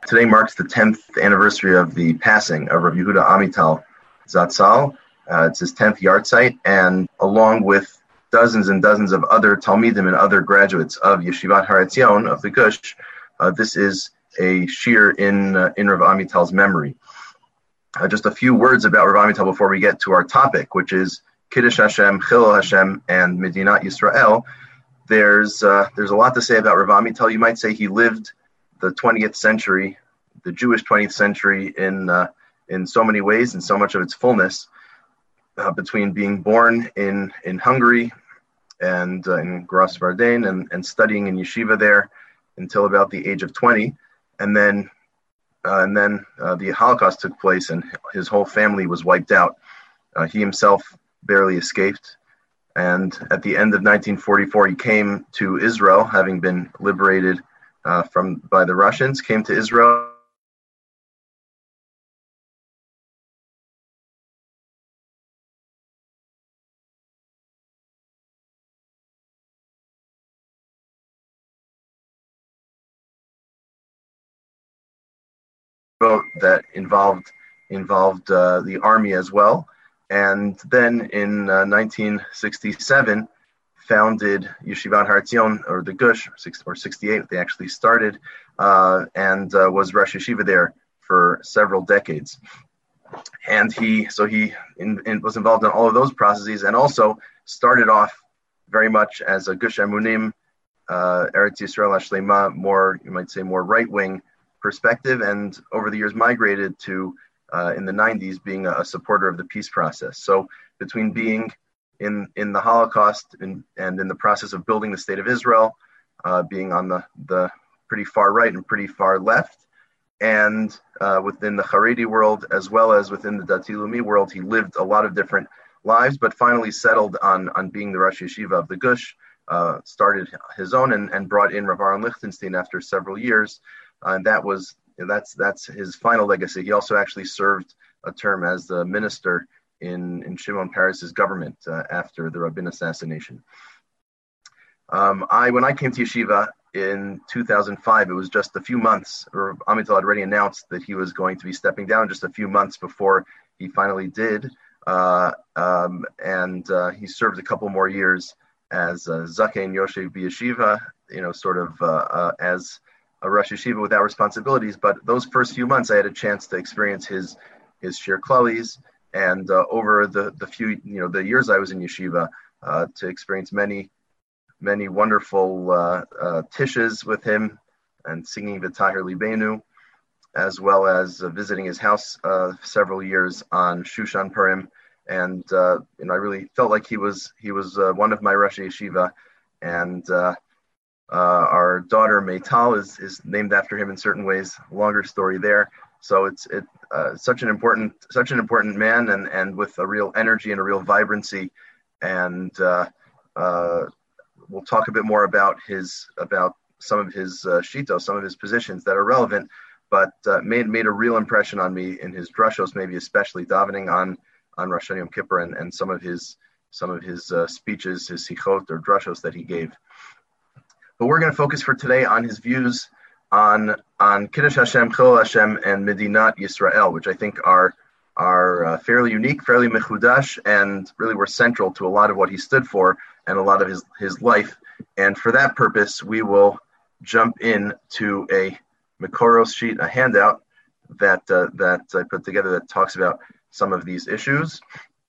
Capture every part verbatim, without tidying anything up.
Today marks the tenth anniversary of the passing of Rav Yehuda Amital Zatzal. Uh, it's his tenth yahrzeit, and along with dozens and dozens of other Talmidim and other graduates of Yeshivat Har Etzion of the Gush, uh, this is a shir in uh, in Rav Amital's memory. Uh, just a few words about Rav Amital before we get to our topic, which is Kiddush Hashem, Chilul Hashem, and Medinat Yisrael. There's uh, there's a lot to say about Rav Amital. You might say he lived the twentieth century, the Jewish twentieth century, in uh, in so many ways, in so much of its fullness, uh, between being born in, in Hungary and uh, in Gros Vardain and, and studying in yeshiva there until about the age of twenty, and then uh, and then uh, the Holocaust took place and his whole family was wiped out. Uh, he himself barely escaped, and at the end of nineteen forty-four, he came to Israel, having been liberated Uh, from by the Russians, came to Israel. That involved involved uh, the army as well, and then in uh, nineteen sixty-seven. Founded Yeshivat Har Etzion, or the Gush, or sixty-eight, they actually started, uh, and uh, was Rosh Yeshiva there for several decades. And he, so he in, in, was involved in all of those processes, and also started off very much as a Gush Emunim, uh, Eretz Yisrael Hashlema, more, you might say, more right-wing perspective, and over the years migrated to, uh, in the nineties, being a, a supporter of the peace process. So between being in in the Holocaust and, and in the process of building the state of Israel, uh, being on the, the pretty far right and pretty far left, and uh, within the Haredi world as well as within the Dati Leumi world, he lived a lot of different lives, but finally settled on, on being the Rosh Yeshiva of the Gush, uh, started his own and, and brought in Rav Aaron Lichtenstein after several years, uh, and that was that's that's his final legacy. He also actually served a term as the minister in, in Shimon Peres's government uh, after the Rabin assassination. Um, I when I came to Yeshiva in two thousand five, it was just a few months, or Amital had already announced that he was going to be stepping down just a few months before he finally did, uh, um, and uh, he served a couple more years as uh, Zakein Yoshev B'Yeshiva, you know, sort of uh, uh, as a Rosh Yeshiva without responsibilities. But those first few months, I had a chance to experience his his Shir Klalis. And uh, over the, the few, you know, the years I was in yeshiva, uh, to experience many, many wonderful uh, uh, tishes with him and singing V'Tahir Libenu, as well as uh, visiting his house uh, several years on Shushan Purim. And, uh, you know, I really felt like he was he was uh, one of my Rosh Yeshiva. And uh, uh, our daughter Meital is, is named after him in certain ways. Longer story there. So it's it uh, such an important such an important man, and, and with a real energy and a real vibrancy, and uh, uh, we'll talk a bit more about his about some of his uh, shitos, some of his positions that are relevant, but uh, made made a real impression on me in his drushos, maybe especially davening on on Rosh Hashanah Yom Kippur, and, and some of his some of his uh, speeches, his sichot or drushos that he gave. But we're going to focus for today on his views on on Kiddush Hashem, Chilul Hashem, and Medinat Yisrael, which I think are are uh, fairly unique, fairly mechudash, and really were central to a lot of what he stood for and a lot of his, his life. And for that purpose, we will jump in to a Mikoros sheet, a handout that uh, that I put together that talks about some of these issues.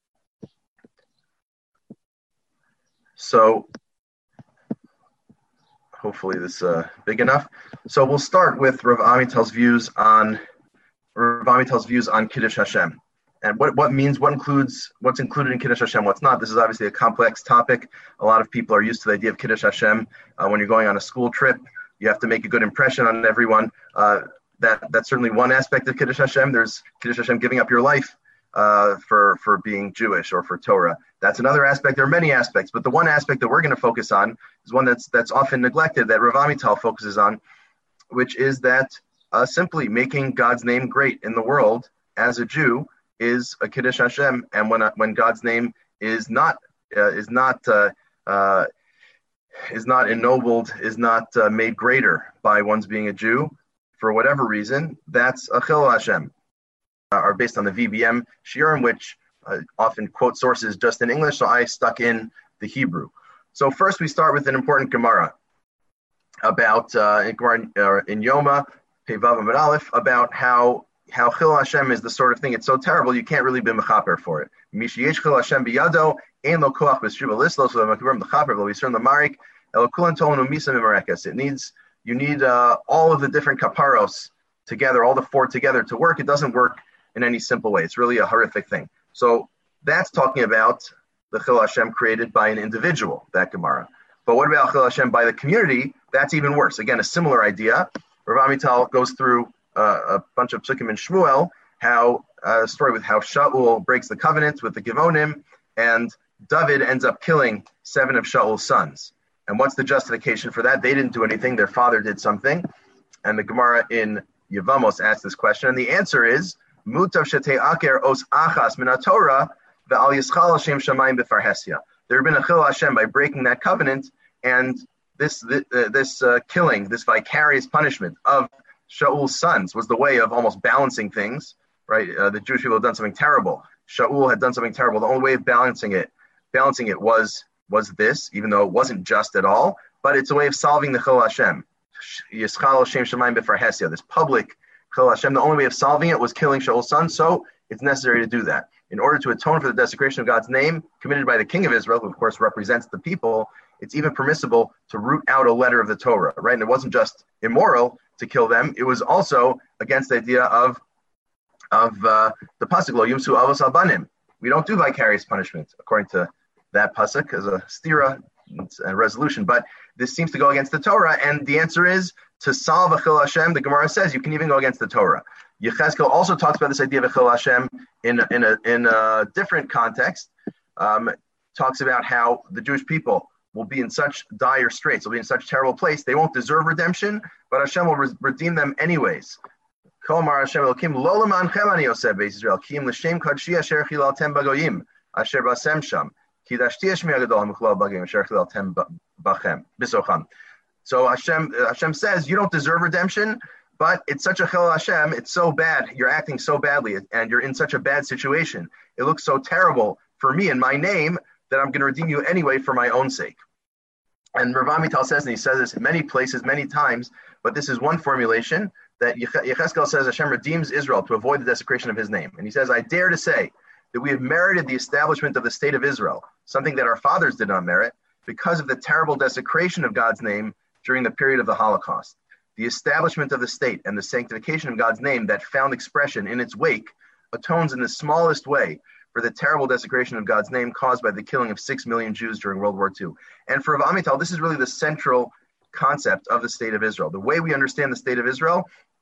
So hopefully this is uh, big enough. So we'll start with Rav Amital's views on Rav Amital's views on Kiddush Hashem, and what what means, what includes, what's included in Kiddush Hashem, what's not. This is obviously a complex topic. A lot of people are used to the idea of Kiddush Hashem. Uh, when you're going on a school trip, you have to make a good impression on everyone. Uh, that that's certainly one aspect of Kiddush Hashem. There's Kiddush Hashem giving up your life uh, for for being Jewish or for Torah. That's another aspect. There are many aspects, but the one aspect that we're going to focus on is one that's that's often neglected, that Rav Amital focuses on, which is that uh, simply making God's name great in the world as a Jew is a Kiddush Hashem, and when uh, when God's name is not uh, is not uh, uh, is not ennobled, is not uh, made greater by one's being a Jew, for whatever reason, that's a Chil Hashem, uh, are based on the V B M shiurim, which uh, often quote sources just in English, so I stuck in the Hebrew. So first we start with an important Gemara about, uh, in, uh, in Yoma, Pevav Amud Aleph, about how how Chil Hashem is the sort of thing, it's so terrible, you can't really be mechaper for it. Mishi yesh Chil Hashem biyado, ein lo koach b'shriva lislo, so the makibur mechaper, v'lo yisern l'marik, el kulan tolenu misa mimarekas. It needs, you need uh, all of the different kaparos together, all the four together to work. It doesn't work in any simple way. It's really a horrific thing. So that's talking about the Chil Hashem created by an individual, that Gemara. But what about Chil Hashem by the community? That's even worse. Again, a similar idea. Rav Amital goes through uh, a bunch of psukim in Shmuel, how uh, a story with how Shaul breaks the covenant with the Givonim, and David ends up killing seven of Shaul's sons. And what's the justification for that? They didn't do anything. Their father did something. And the Gemara in Yevamos asks this question. And the answer is, Mutav shetei aker os achas min Torah ve'al yischal Hashem shamayim b'farhesia. There had been a Chil Hashem by breaking that covenant, and this this, uh, this uh, killing, this vicarious punishment of Shaul's sons was the way of almost balancing things, right? Uh, the Jewish people had done something terrible. Shaul had done something terrible. The only way of balancing it, balancing it was was this, even though it wasn't just at all, but it's a way of solving the Chil Hashem. Yischal Hashem shamayim b'farhesia, this public Chil Hashem. The only way of solving it was killing Shaul's son, so it's necessary to do that. In order to atone for the desecration of God's name committed by the king of Israel, who of course represents the people, it's even permissible to root out a letter of the Torah, right? And it wasn't just immoral to kill them, it was also against the idea of of uh, the pasuk, lo yumsu avos al banim. We don't do vicarious punishment, according to that pasuk, as a stira, a resolution. But this seems to go against the Torah, and the answer is, to solve a Chil Hashem, the Gemara says, you can even go against the Torah. Yechezkel also talks about this idea of a Chil Hashem in, in, a, in a different context, um, talks about how the Jewish people will be in such dire straits, will be in such terrible place, they won't deserve redemption, but Hashem will re- redeem them anyways. Komar Hashem Elokim lo lemanchem ani yoseh beis Israel ki im l'shem kadshi asher chilaltem bagoyim asher basem sham ki dashti eshmi agadol hamichlal bagim asher chilaltem bachem bisocham. So Hashem Hashem says, you don't deserve redemption, but it's such a Chil Hashem, it's so bad, you're acting so badly, and you're in such a bad situation. It looks so terrible for me and my name that I'm going to redeem you anyway for my own sake. And Rav Amital says, and he says this in many places, many times, but this is one formulation, that Yechezkel says Hashem redeems Israel to avoid the desecration of his name. And he says, I dare to say that we have merited the establishment of the state of Israel, something that our fathers did not merit, because of the terrible desecration of God's name during the period of the Holocaust. The establishment of the state and the sanctification of God's name that found expression in its wake atones in the smallest way for the terrible desecration of God's name caused by the killing of six million Jews during World War Two. And for Rav Amital, this is really the central concept of the state of Israel. The way we understand the state of Israel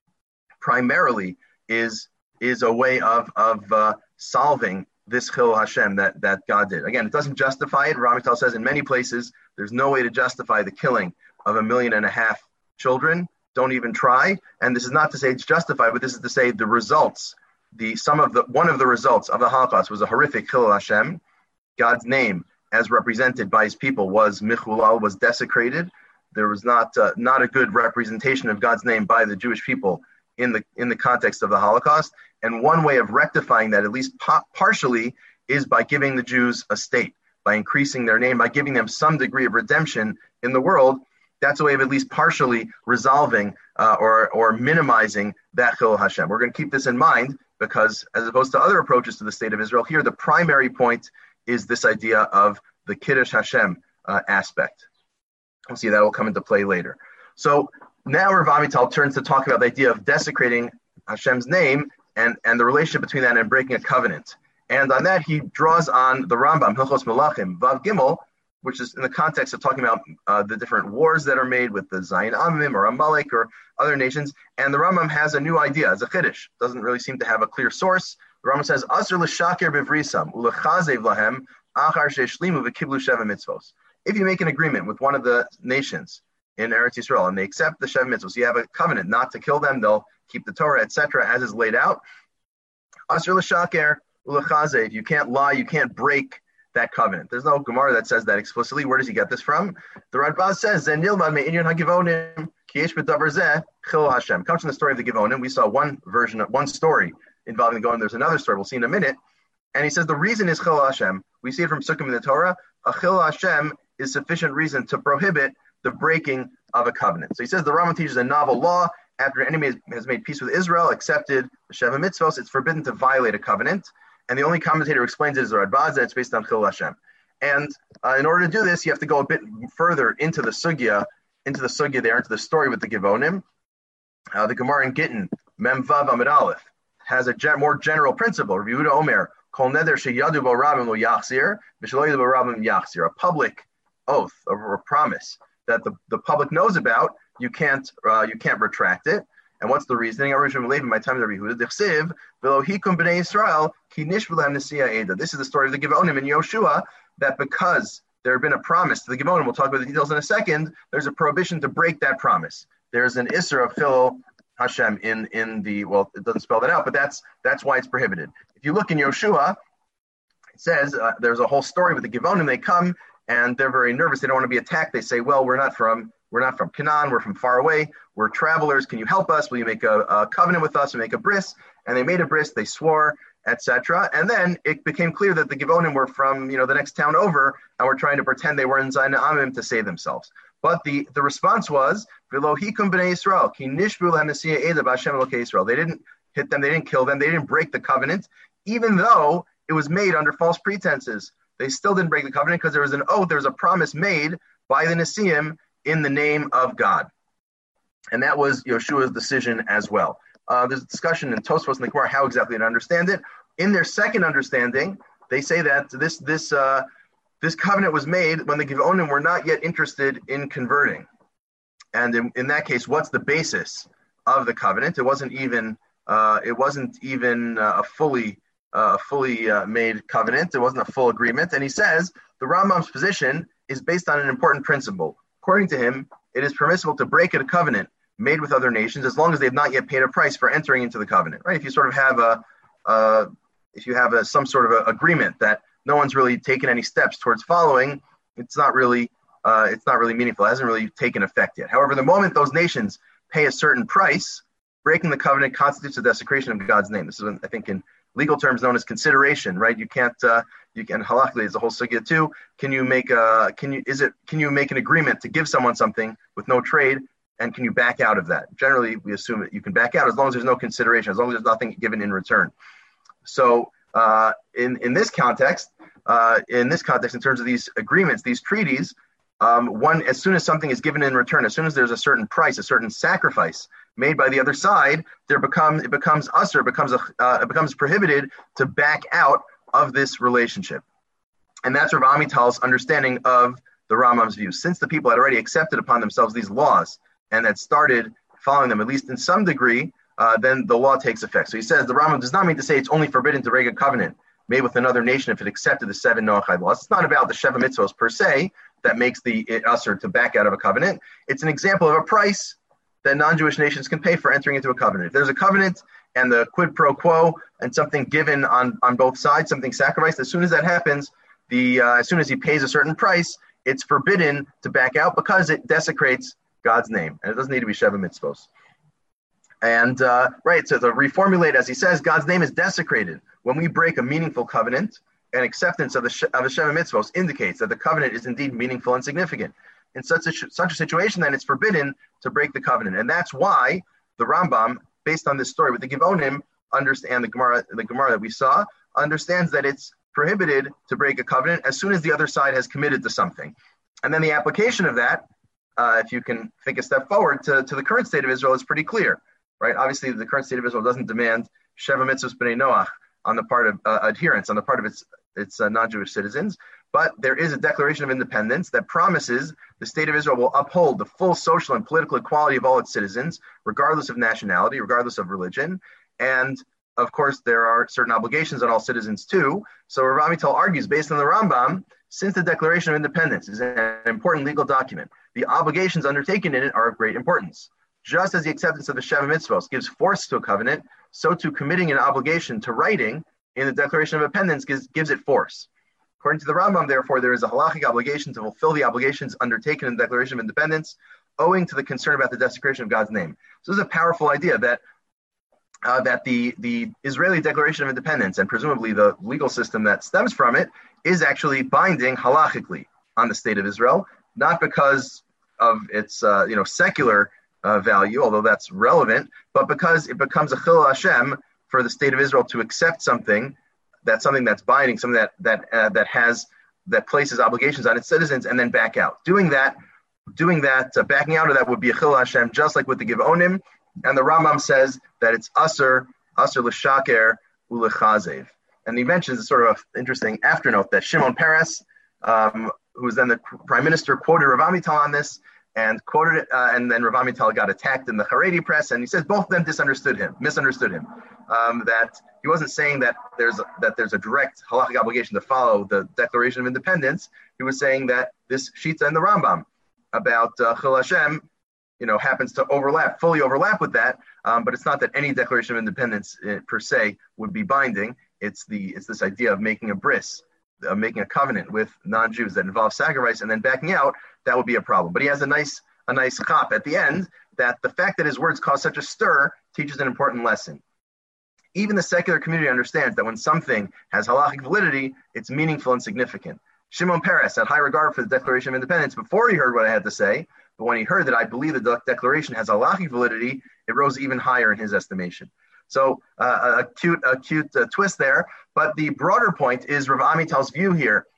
primarily is, is a way of, of uh, solving this Chil Hashem that, that God did. Again, it doesn't justify it. Rav Amital says in many places, there's no way to justify the killing of a million and a half children. Don't even try. And this is not to say it's justified, but this is to say the results, the some of the one of the results of the Holocaust was a horrific Chil Hashem. God's name, as represented by his people, was Michulal, was desecrated. There was not uh, not a good representation of God's name by the Jewish people in the in the context of the Holocaust. And one way of rectifying that, at least pa- partially, is by giving the Jews a state, by increasing their name, by giving them some degree of redemption in the world. That's a way of at least partially resolving uh, or or minimizing that Chil Hashem. We're going to keep this in mind because, as opposed to other approaches to the state of Israel, here the primary point is this idea of the Kiddush Hashem uh, aspect. We'll see that will come into play later. So now Rav Amital turns to talk about the idea of desecrating Hashem's name and, and the relationship between that and breaking a covenant. And on that, he draws on the Rambam, Hilchos Melachim, Vav Gimel, which is in the context of talking about uh, the different wars that are made with the Zayin Amim or Amalek or other nations. And the Rambam has a new idea as a Chiddush. Doesn't really seem to have a clear source. The Rambam says, Asr l'shaker bivrisam, u'lechazev lahem, achar she'eshlimu v'kiblu sheva mitzvos. If you make an agreement with one of the nations in Eretz Yisrael and they accept the Sheva mitzvos, you have a covenant not to kill them, they'll keep the Torah, et cetera, as is laid out. Asr l'shaker u'lechazev, you can't lie, you can't break that covenant. There's no Gemara that says that explicitly. Where does he get this from? The Radbaz says, "Zen yilmad me'inyan hagivonim Ki yesh b'davar zeh chil Hashem. Comes from the story of the Givonim. We saw one version of one story involving the Givonim. There's another story we'll see in a minute. And he says the reason is chil Hashem. We see it from Sukkim in the Torah. A chil Hashem is sufficient reason to prohibit the breaking of a covenant. So he says the Rambam teaches a novel law. After an enemy has made peace with Israel, accepted the Sheva Mitzvos, it's forbidden to violate a covenant. And the only commentator who explains it is the Radbaz, that it's based on Chil Hashem. And uh, in order to do this, you have to go a bit further into the sugya, into the sugya there, into the story with the Givonim. Uh, the Gemara in Gittin, Mem Vav Amid Aleph, has a gen- more general principle. Rabbi Yehuda Omer, Kol Neder Sheyadu Bo Rabim Lo Yachzir, V'Shelo Yadu Bo Rabim Yachzir, a public oath or a promise that the, the public knows about. You can't uh, you can't retract it. And what's the reasoning? My time is This is the story of the Givonim and Yoshua, that because there had been a promise to the Givonim, we'll talk about the details in a second, there's a prohibition to break that promise. There's an Isra of Chil Hashem in, in the, well, it doesn't spell that out, but that's that's why it's prohibited. If you look in Yoshua, it says uh, there's a whole story with the Givonim. They come and they're very nervous. They don't want to be attacked. They say, well, we're not from We're not from Canaan. We're from far away. We're travelers. Can you help us? Will you make a, a covenant with us and make a bris? And they made a bris. They swore, et cetera. And then it became clear that the Givonim were from, you know, the next town over, and were trying to pretend they were in Zayin Amim to save themselves. But the, the response was, V'lo hikum b'nei Yisrael, ki nishbu lahem nesiyah eda b'Hashem Elokei Yisrael. They didn't hit them. They didn't kill them. They didn't break the covenant, even though it was made under false pretenses. They still didn't break the covenant because there was an oath. There was a promise made by the Nesiim in the name of God. And that was Yoshua's decision as well. Uh, there's a discussion in Tosfos and the Gemara how exactly to understand it. In their second understanding, they say that this this uh, this covenant was made when the Givonim were not yet interested in converting. And in, in that case, what's the basis of the covenant? It wasn't even uh, it wasn't even uh, a fully uh, fully uh, made covenant. It wasn't a full agreement. And he says the Rambam's position is based on an important principle. According to him, it is permissible to break a covenant made with other nations as long as they've not yet paid a price for entering into the covenant. Right? If you sort of have a, uh, if you have a, some sort of a agreement that no one's really taken any steps towards following, it's not really, uh, it's not really meaningful. It hasn't really taken effect yet. However, the moment those nations pay a certain price, breaking the covenant constitutes a desecration of God's name. This is, I think, in legal terms known as consideration. Right? You can't. Uh, You can halachically, there's a whole sugya too. Can you make a can you is it can you make an agreement to give someone something with no trade, and can you back out of that? Generally, we assume that you can back out as long as there's no consideration, as long as there's nothing given in return. So, uh, in in this context, uh, in this context, in terms of these agreements, these treaties, um, one as soon as something is given in return, as soon as there's a certain price, a certain sacrifice made by the other side, there becomes it becomes usher, it becomes a uh, it becomes prohibited to back out of this relationship. And that's Rav Amital's understanding of the Rambam's view. Since the people had already accepted upon themselves these laws and had started following them, at least in some degree, uh, then the law takes effect. So he says the Rambam does not mean to say it's only forbidden to break a covenant made with another nation if it accepted the seven Noachide laws. It's not about the Sheva Mitzvos per se that makes the it usher to back out of a covenant. It's an example of a price that non-Jewish nations can pay for entering into a covenant. If there's a covenant and the quid pro quo and something given on, on both sides, something sacrificed, as soon as that happens, the uh, as soon as he pays a certain price, it's forbidden to back out because it desecrates God's name. And it doesn't need to be Sheva Mitzvos. And, uh, right, so to reformulate, as he says, God's name is desecrated. When we break a meaningful covenant, and acceptance of the, of the Sheva Mitzvos indicates that the covenant is indeed meaningful and significant. In such a, such a situation, then it's forbidden to break the covenant. And that's why the Rambam, based on this story with the Givonim, understand the Gemara, the Gemara that we saw, understands that it's prohibited to break a covenant as soon as the other side has committed to something. And then the application of that, uh, if you can think a step forward to, to the current state of Israel, is pretty clear, right? Obviously, the current state of Israel doesn't demand Sheva Mitzvos B'nai Noach on the part of uh, adherence, on the part of its its uh, non-Jewish citizens, but there is a declaration of independence that promises the state of Israel will uphold the full social and political equality of all its citizens, regardless of nationality, regardless of religion. And of course, there are certain obligations on all citizens too. So Rav Amital argues, based on the Rambam, since the Declaration of Independence is an important legal document, the obligations undertaken in it are of great importance. Just as the acceptance of the Sheva Mitzvos gives force to a covenant, so too committing an obligation to writing in the Declaration of Independence gives, gives it force. According to the Rambam, therefore, there is a halachic obligation to fulfill the obligations undertaken in the Declaration of Independence owing to the concern about the desecration of God's name. So this is a powerful idea that uh, that the, the Israeli Declaration of Independence and presumably the legal system that stems from it is actually binding halachically on the state of Israel, not because of its uh, you know secular uh, value, although that's relevant, but because it becomes a chilul Hashem for the state of Israel to accept something that's something that's binding, something that that uh, that has that places obligations on its citizens, and then back out. Doing that, doing that, uh, backing out of that would be a chilul Hashem, just like with the Givonim. And the Rambam says that it's aser, aser l'shaker u'lechazev. And he mentions a sort of interesting afternote that Shimon Peres, um, who was then the prime minister, quoted Rav Amital on this, and quoted it, uh, and then Rav Amital got attacked in the Haredi press, and he says both of them misunderstood him, misunderstood him. Um, that he wasn't saying that there's a, that there's a direct halachic obligation to follow the Declaration of Independence. He was saying that this Shita in the Rambam about uh, Chil Hashem, you know, happens to overlap, fully overlap with that, um, but it's not that any Declaration of Independence uh, per se would be binding. It's the it's this idea of making a bris, uh, making a covenant with non-Jews that involves sacrifice and then backing out. That would be a problem. But he has a nice a nice chop at the end that the fact that his words cause such a stir teaches an important lesson. Even the secular community understands that when something has halachic validity, it's meaningful and significant. Shimon Peres had high regard for the Declaration of Independence before he heard what I had to say, but when he heard that I believe the de- declaration has halachic validity, it rose even higher in his estimation. So uh, a cute, a cute uh, twist there. But the broader point is Rav Amital's view here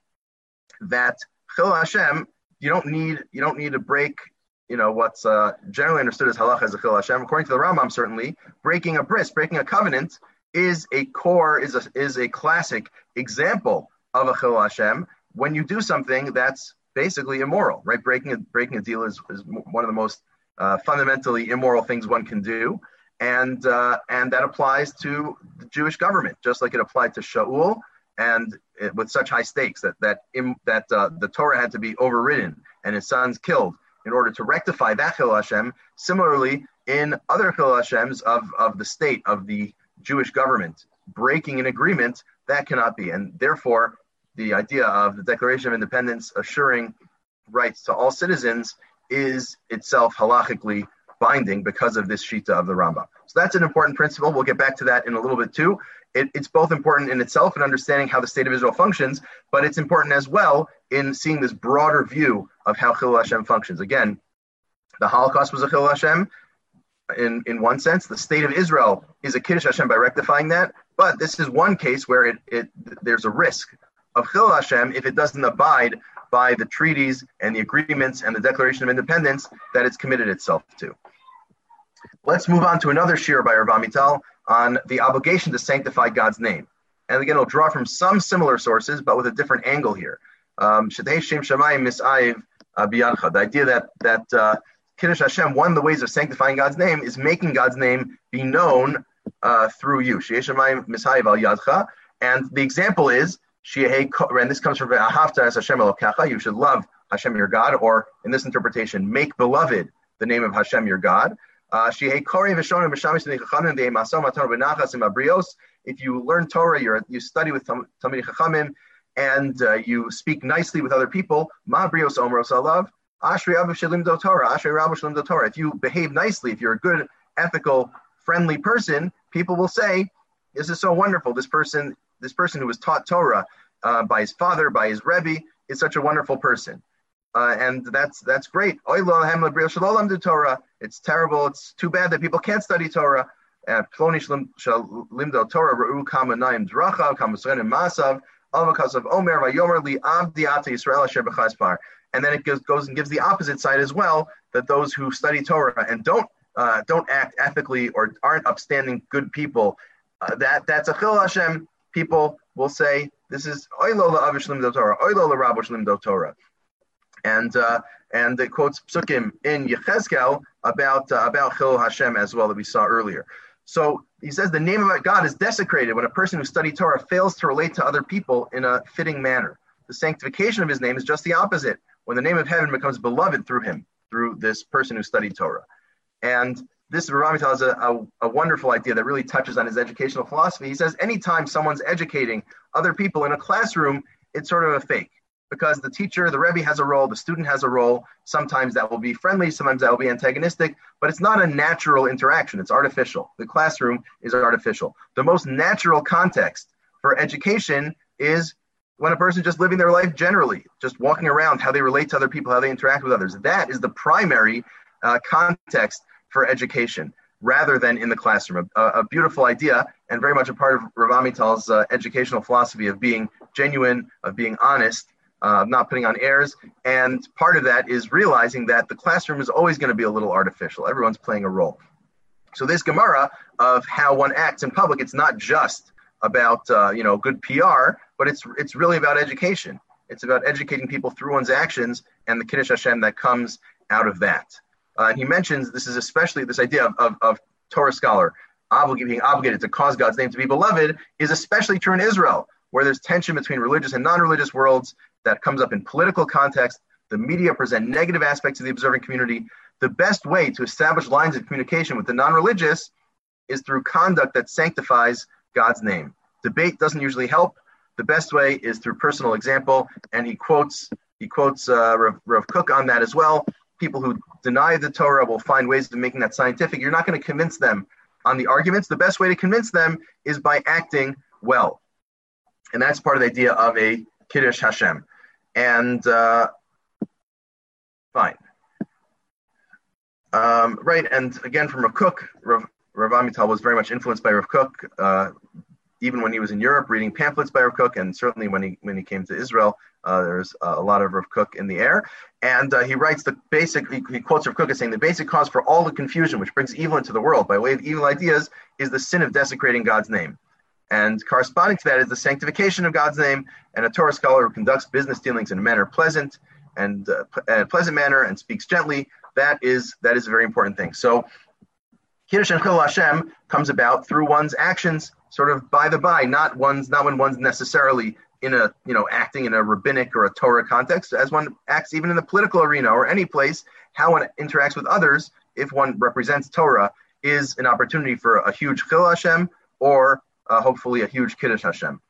that Chil Hashem, you don't need, you don't need to break, you know, what's uh, generally understood as halach as a Chil Hashem. According to the Rambam, certainly breaking a bris, breaking a covenant, is a core, is a is a classic example of a Chil Hashem. When you do something that's basically immoral, right? Breaking a breaking a deal is, is one of the most uh, fundamentally immoral things one can do. And uh, and that applies to the Jewish government, just like it applied to Shaul, and it, with such high stakes that that im, that uh, the Torah had to be overridden and his sons killed in order to rectify that Chil Hashem. Similarly, in other Chil Hashems of, of the state, of the Jewish government, breaking an agreement, that cannot be. And therefore, the idea of the Declaration of Independence assuring rights to all citizens is itself halachically binding because of this shita of the Rambam. So that's an important principle. We'll get back to that in a little bit too. It, it's both important in itself in understanding how the state of Israel functions, but it's important as well in seeing this broader view of how Chil Hashem functions. Again, the Holocaust was a Chil Hashem in, in one sense. The state of Israel is a Kiddush Hashem by rectifying that, but this is one case where it, it there's a risk of Chil Hashem if it doesn't abide by the treaties and the agreements and the Declaration of Independence that it's committed itself to. Let's move on to another shir by Rav Amital on the obligation to sanctify God's name. And again, I'll draw from some similar sources, but with a different angle here. Um, Shadei Shem Shamayim Mis'ayiv Biyadcha. The idea that that uh, Kiddush Hashem, one of the ways of sanctifying God's name is making God's name be known uh, through you. Shadei Shamayim Mis'ayiv Al Yadcha. And the example is, and this comes from Ahavta as Hashem Elokecha, you should love Hashem your God, or in this interpretation, make beloved the name of Hashem your God. Uh, if you learn Torah, you're, you study with Talmidei Chachamim, and uh, you speak nicely with other people, Ma brios omros alav, Ashrei Abu Shalimdo Torah, Ashrei Rabbu Shalimdo Torah. If you behave nicely, if you're a good, ethical, friendly person, people will say, this is so wonderful. This person, this person who was taught Torah uh, by his father, by his Rebbe, is such a wonderful person. Uh, and that's that's great. It's terrible. It's too bad that people can't study Torah. And then it goes, goes and gives the opposite side as well, that those who study Torah and don't uh, don't act ethically or aren't upstanding good people, uh, that that's a Chil Hashem. People will say, this is Oilo la'av shlim Torah, Oilo la'rabbo shlim Torah. And uh, and it quotes psukim in Yechezkel about uh, about Chil Hashem as well that we saw earlier. So he says the name of God is desecrated when a person who studied Torah fails to relate to other people in a fitting manner. The sanctification of his name is just the opposite, when the name of heaven becomes beloved through him, through this person who studied Torah. And this Rav Amital is a, a, a wonderful idea that really touches on his educational philosophy. He says anytime someone's educating other people in a classroom, it's sort of a fake. because the teacher, the Rebbe has a role, the student has a role. Sometimes that will be friendly, sometimes that will be antagonistic, but it's not a natural interaction. It's artificial. The classroom is artificial. The most natural context for education is when a person just living their life generally, just walking around, how they relate to other people, how they interact with others. That is the primary uh, context for education, rather than in the classroom. A, a beautiful idea, and very much a part of Rav Amital's uh, educational philosophy of being genuine, of being honest, uh, of not putting on airs. And part of that is realizing that the classroom is always going to be a little artificial. Everyone's playing a role. So this Gemara of how one acts in public, it's not just about uh, you know good P R, but it's it's really about education. It's about educating people through one's actions and the Kiddush Hashem that comes out of that. Uh, and he mentions this is especially this idea of, of, of Torah scholar oblig- being obligated to cause God's name to be beloved is especially true in Israel, where there's tension between religious and non-religious worlds that comes up in political context. The media present negative aspects of the observant community. The best way to establish lines of communication with the non-religious is through conduct that sanctifies God's name. Debate doesn't usually help. The best way is through personal example, and he quotes he quotes uh, Rav, Rav Kook on that as well. People who deny the Torah will find ways of making that scientific. You're not going to convince them on the arguments. The best way to convince them is by acting well, and that's part of the idea of a Kiddush Hashem. And uh, fine, um, right? And again, from Rav Kook, Rav, Rav Amital was very much influenced by Rav Kook. Uh, Even when he was in Europe reading pamphlets by Rav Kook, and certainly when he when he came to Israel, uh, there's uh, a lot of Rav Kook in the air. And uh, he writes the basic, he, he quotes Rav Kook as saying, the basic cause for all the confusion which brings evil into the world by way of evil ideas is the sin of desecrating God's name. And corresponding to that is the sanctification of God's name, and a Torah scholar who conducts business dealings in a manner pleasant and uh, a pleasant manner and speaks gently. That is that is a very important thing. So Kiddush and Chillul Hashem comes about through one's actions, sort of by the by, not one's not when one's necessarily in a you know acting in a rabbinic or a Torah context, as one acts even in the political arena or any place, how one interacts with others, if one represents Torah, is an opportunity for a huge Chillul Hashem or uh, hopefully a huge Kiddush Hashem.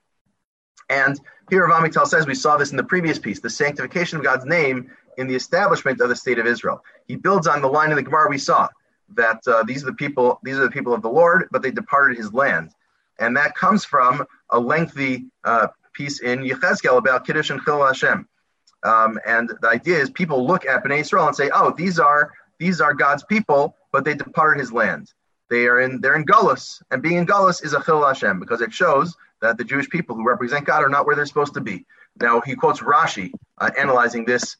And here Rav Amital says, we saw this in the previous piece, the sanctification of God's name in the establishment of the state of Israel. He builds on the line in the Gemara we saw, that uh, these are the people, these are the people of the Lord, but they departed his land. And that comes from a lengthy uh, piece in Yechezkel about Kiddush and Chillul Hashem. Um, and the idea is people look at Bnei Israel and say, oh, these are these are God's people, but they departed his land. They are in they're in Galus, and being in Galus is a Chillul Hashem, because it shows that the Jewish people who represent God are not where they're supposed to be. Now he quotes Rashi uh, analyzing this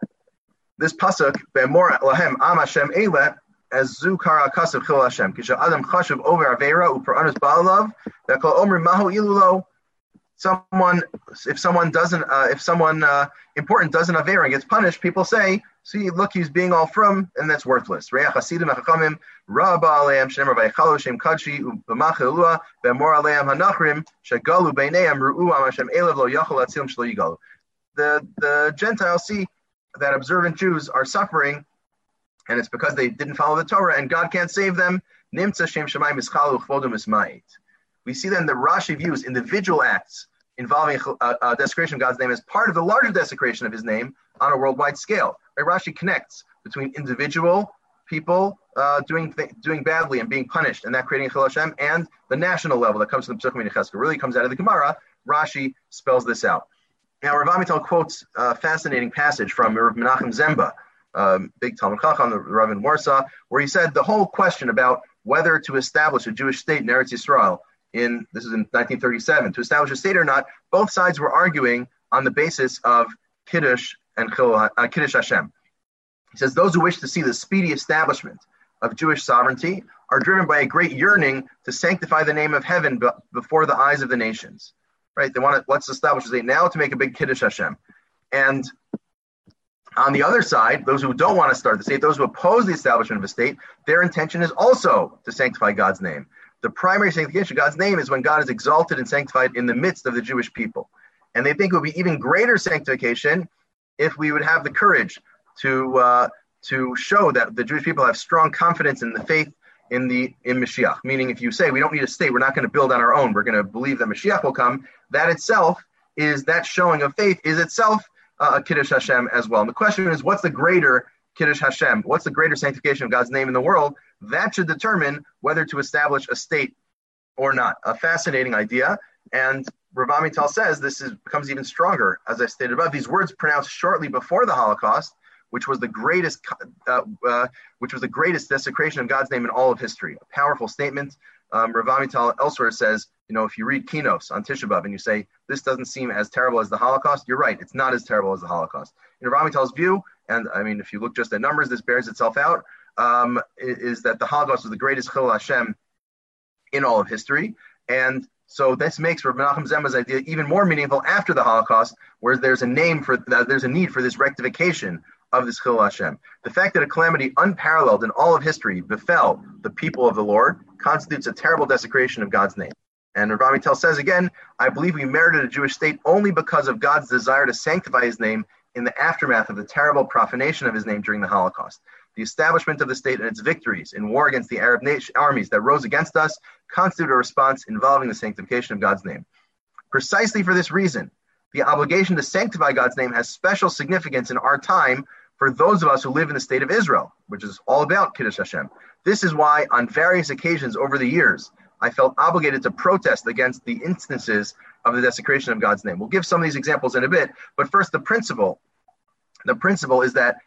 this pasuk, Be'emor lahem am Hashem eileh, as Zukara Kasav Chillul Hashem. Kisha Adam Chashav over Avera Uperanus Balav, Bekal Omer Mahu Ilulo. Someone, if someone doesn't, uh, if someone uh, important doesn't Avera and gets punished, people say, see, look, he's being all from, and that's worthless. Reach Hasidim Achachamim, Rabba Aleim, Shenemar Vaychalo Shem Kadshi, Ubamach Elua, Be'emor Aleim Hanachrim, Shagalu Beineim, Ru'u Am Hashem Elev Lo Yachol Atzilim Shlo Yigalu. The the Gentiles see that observant Jews are suffering, and it's because they didn't follow the Torah, and God can't save them. Nimtza Shem Shemayim Ischalu Chvodum Ismait. We see then the Rashi views individual acts involving uh, uh, desecration of God's name as part of the larger desecration of his name on a worldwide scale. Right? Rashi connects between individual people uh, doing th- doing badly and being punished, and that creating a Chillul Hashem, and the national level that comes from the Psukim Yechezkel, really comes out of the Gemara. Rashi spells this out. Now, Rav Amital quotes a fascinating passage from Rav Menachem Zemba, um, big Talmud Chacham, the Rav in Warsaw, where he said the whole question about whether to establish a Jewish state in Eretz Yisrael in, this is in nineteen thirty-seven, to establish a state or not, both sides were arguing on the basis of Kiddush and Chillul, uh, Kiddush Hashem. He says those who wish to see the speedy establishment of Jewish sovereignty are driven by a great yearning to sanctify the name of heaven b- before the eyes of the nations. Right? They want to, let's establish a state now to make a big Kiddush Hashem. And on the other side, those who don't want to start the state, those who oppose the establishment of a state, their intention is also to sanctify God's name. The primary sanctification of God's name is when God is exalted and sanctified in the midst of the Jewish people. And they think it would be even greater sanctification if we would have the courage to uh, to show that the Jewish people have strong confidence in the faith in the in Mashiach. Meaning, if you say we don't need a state, we're not going to build on our own, we're going to believe that Mashiach will come, that itself is, that showing of faith is itself uh, a Kiddush Hashem as well. And the question is, what's the greater Kiddush Hashem? What's the greater sanctification of God's name in the world? That should determine whether to establish a state or not. A fascinating idea. And Rav Amital says this is, becomes even stronger, as I stated above. These words pronounced shortly before the Holocaust, which was the greatest, uh, uh, which was the greatest desecration of God's name in all of history. A powerful statement. Um, Rav Amital elsewhere says, you know, if you read Kinos on Tisha B'Av and you say, this doesn't seem as terrible as the Holocaust, you're right, it's not as terrible as the Holocaust. In Rav Amital's view, and I mean, if you look just at numbers, this bears itself out, um, is that the Holocaust was the greatest Chilul Hashem in all of history. And so this makes Rav Menachem Zema's idea even more meaningful after the Holocaust, where there's a name for, uh, there's a need for this rectification of this Chilul Hashem. The fact that a calamity unparalleled in all of history befell the people of the Lord constitutes a terrible desecration of God's name. And Rav Amital says again, I believe we merited a Jewish state only because of God's desire to sanctify his name in the aftermath of the terrible profanation of his name during the Holocaust. The establishment of the state and its victories in war against the Arab nation, armies that rose against us constitute a response involving the sanctification of God's name. Precisely for this reason, the obligation to sanctify God's name has special significance in our time for those of us who live in the state of Israel, which is all about Kiddush Hashem. This is why on various occasions over the years, I felt obligated to protest against the instances of the desecration of God's name. We'll give some of these examples in a bit, but first the principle. The principle is that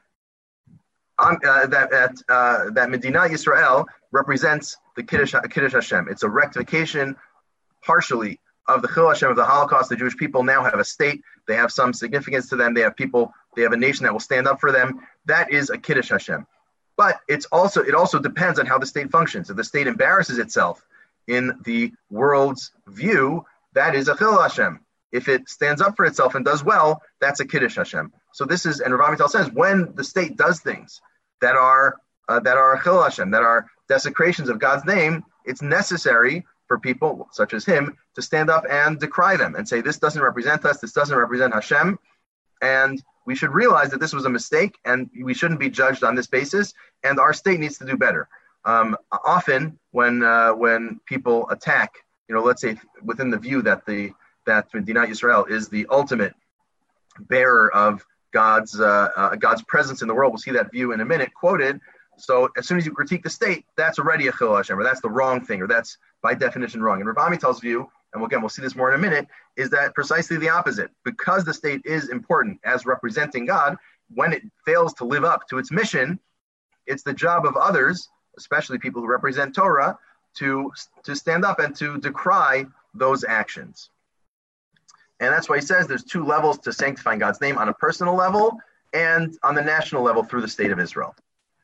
um, uh, that that, uh, that Medina Yisrael represents the Kiddush, Kiddush Hashem. It's a rectification, partially, of the Chilul Hashem of the Holocaust. The Jewish people now have a state. They have some significance to them. They have people. They have a nation that will stand up for them. That is a Kiddush Hashem. But it's also it also depends on how the state functions. If the state embarrasses itself in the world's view, that is a Chilul Hashem. If it stands up for itself and does well, that's a Kiddush Hashem. So this is, and Rav Amital says, when the state does things that are uh, that are Chilul Hashem, that are desecrations of God's name, it's necessary for people such as him to stand up and decry them and say, this doesn't represent us, this doesn't represent Hashem, and we should realize that this was a mistake and we shouldn't be judged on this basis, and our state needs to do better. Um, often when uh, when people attack, you know, let's say within the view that the that Medina Yisrael is the ultimate bearer of God's uh, uh, God's presence in the world. We'll see that view in a minute quoted. So as soon as you critique the state, that's already a Chilul Hashem, or that's the wrong thing, or that's by definition wrong. And Rav Amital's view, and again we'll see this more in a minute, is that precisely the opposite. Because the state is important as representing God, when it fails to live up to its mission, it's the job of others, especially people who represent Torah, to to stand up and to decry those actions. And that's why he says there's two levels to sanctifying God's name, on a personal level and on the national level through the state of Israel.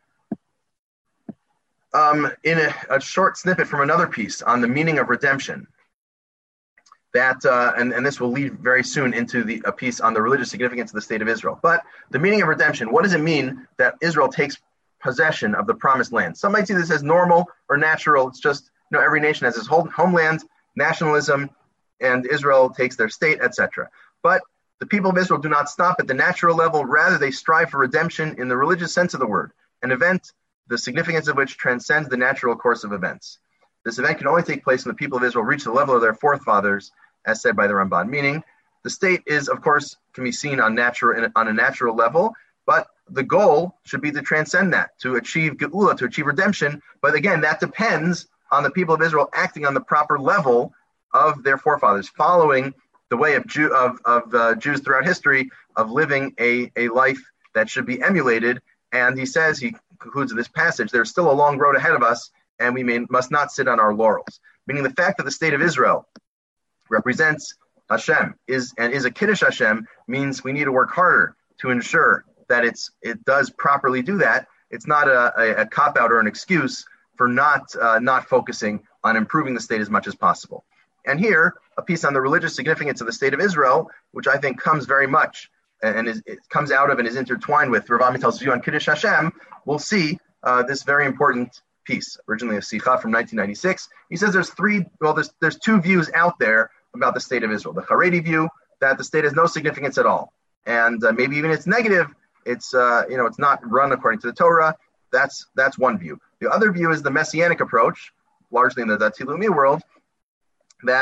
Um, in a, a short snippet from another piece on the meaning of redemption, that uh, and, and this will lead very soon into the a piece on the religious significance of the state of Israel. But the meaning of redemption, what does it mean that Israel takes possession of the promised land? Some might see this as normal or natural. It's just, you know, every nation has its whole homeland, nationalism, and Israel takes their state, et cetera. But the people of Israel do not stop at the natural level. Rather, they strive for redemption in the religious sense of the word, an event the significance of which transcends the natural course of events. This event can only take place when the people of Israel reach the level of their forefathers, as said by the Ramban. Meaning, the state is, of course, can be seen on natural on a natural level, but the goal should be to transcend that, to achieve Geula, to achieve redemption. But again, that depends on the people of Israel acting on the proper level of their forefathers, following the way of Jew, of, of uh, Jews throughout history, of living a, a life that should be emulated. And he says, he concludes in this passage, there's still a long road ahead of us, and we may, must not sit on our laurels. Meaning the fact that the state of Israel represents Hashem is and is a Kiddush Hashem means we need to work harder to ensure that it's it does properly do that. It's not a, a, a cop-out or an excuse for not uh, not focusing on improving the state as much as possible. And here, a piece on the religious significance of the state of Israel, which I think comes very much and is, it comes out of and is intertwined with Rav Amital's view on Kiddush Hashem. We'll see uh, this very important piece, originally a Sikha from nineteen ninety-six. He says there's three, well, there's there's two views out there about the state of Israel. The Haredi view, that the state has no significance at all, and uh, maybe even it's negative. It's uh, you know it's not run according to the Torah. That's that's one view. The other view is the Messianic approach, largely in the Dati Leumi world, that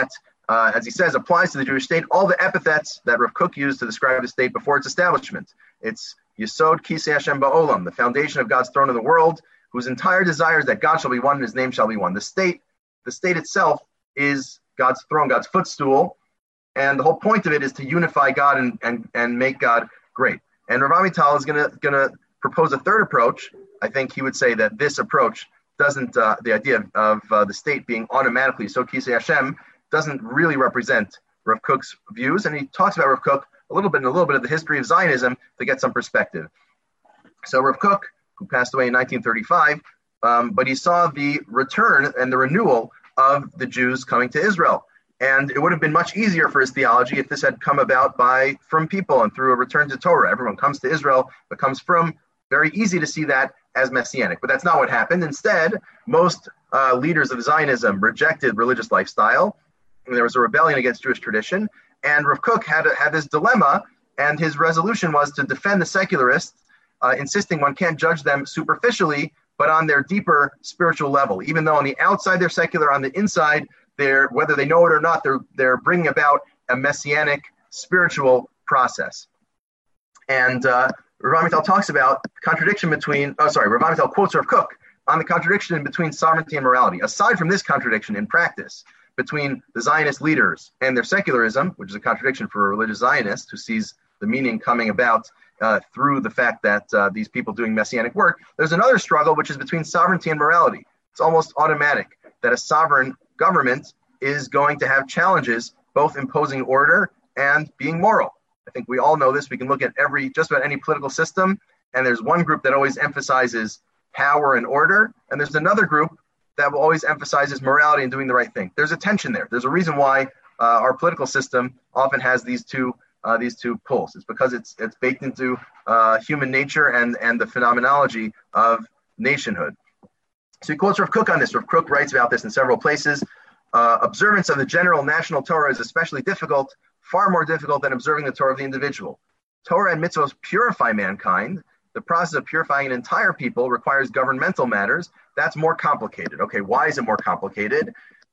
uh, as he says, applies to the Jewish state all the epithets that Rav Kook used to describe the state before its establishment. It's Yesod Kisei Hashem Ba'olam, the foundation of God's throne in the world, whose entire desire is that God shall be one and his name shall be one. The state, the state itself is God's throne, God's footstool, and the whole point of it is to unify God and, and, and make God great. And Rav Amital is gonna gonna propose a third approach. I think he would say that this approach doesn't, uh, the idea of, of uh, the state being automatically Yesod Kisei Hashem doesn't really represent Rav Kook's views, and he talks about Rav Kook a little bit in a little bit of the history of Zionism to get some perspective. So Rav Kook, who passed away in nineteen thirty-five, um, but he saw the return and the renewal of the Jews coming to Israel. And it would have been much easier for his theology if this had come about by from people and through a return to Torah. Everyone comes to Israel, becomes from. Very easy to see that as messianic, but that's not what happened. Instead, most uh, leaders of Zionism rejected religious lifestyle, and there was a rebellion against Jewish tradition. And Rav Kook had had this dilemma, and his resolution was to defend the secularists, uh, insisting one can't judge them superficially, but on their deeper spiritual level. Even though on the outside they're secular, on the inside, they're whether they know it or not, they're they're bringing about a messianic spiritual process. And uh, Rav Amital talks about the contradiction between, oh, sorry, Rav Amital quotes Rav Kook on the contradiction between sovereignty and morality. Aside from this contradiction in practice between the Zionist leaders and their secularism, which is a contradiction for a religious Zionist who sees the meaning coming about uh, through the fact that uh, these people doing messianic work, there's another struggle, which is between sovereignty and morality. It's almost automatic that a sovereign government is going to have challenges, both imposing order and being moral. I think we all know this. We can look at every, just about any political system, and there's one group that always emphasizes power and order, and there's another group that will always emphasizes morality and doing the right thing. There's a tension there. There's a reason why uh, our political system often has these two uh, these two pulls. It's because it's it's baked into uh, human nature and and the phenomenology of nationhood. So he quotes Rav Kook on this. Rav Kook writes about this in several places. Uh, observance of the general national Torah is especially difficult, far more difficult than observing the Torah of the individual. Torah and mitzvahs purify mankind. The process of purifying an entire people requires governmental matters. That's more complicated. Okay, why is it more complicated?